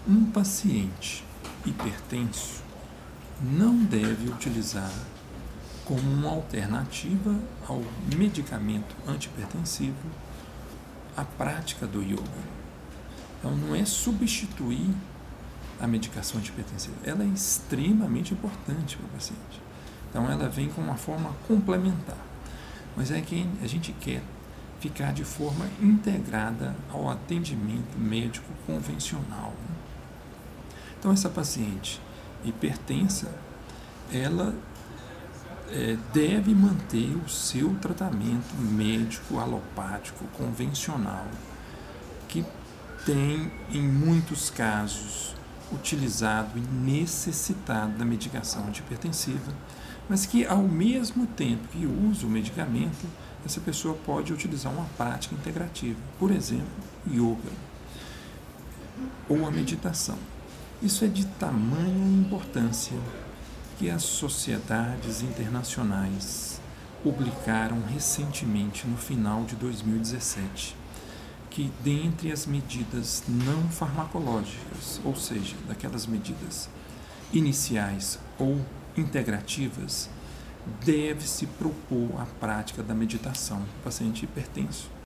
Um paciente hipertenso não deve utilizar como uma alternativa ao medicamento antihipertensivo a prática do yoga. Então, não é substituir a medicação antihipertensiva, ela é extremamente importante para o paciente. Então, ela vem com uma forma complementar, mas é que a gente quer ficar de forma integrada ao atendimento médico convencional. Então, essa paciente hipertensa, ela deve manter o seu tratamento médico alopático convencional, que tem, em muitos casos, utilizado e necessitado da medicação antihipertensiva, mas que, ao mesmo tempo que usa o medicamento, essa pessoa pode utilizar uma prática integrativa, por exemplo, yoga ou a meditação. Isso é de tamanha importância que as sociedades internacionais publicaram recentemente, no final de 2017, que dentre as medidas não farmacológicas, ou seja, daquelas medidas iniciais ou integrativas, deve-se propor a prática da meditação no paciente hipertenso.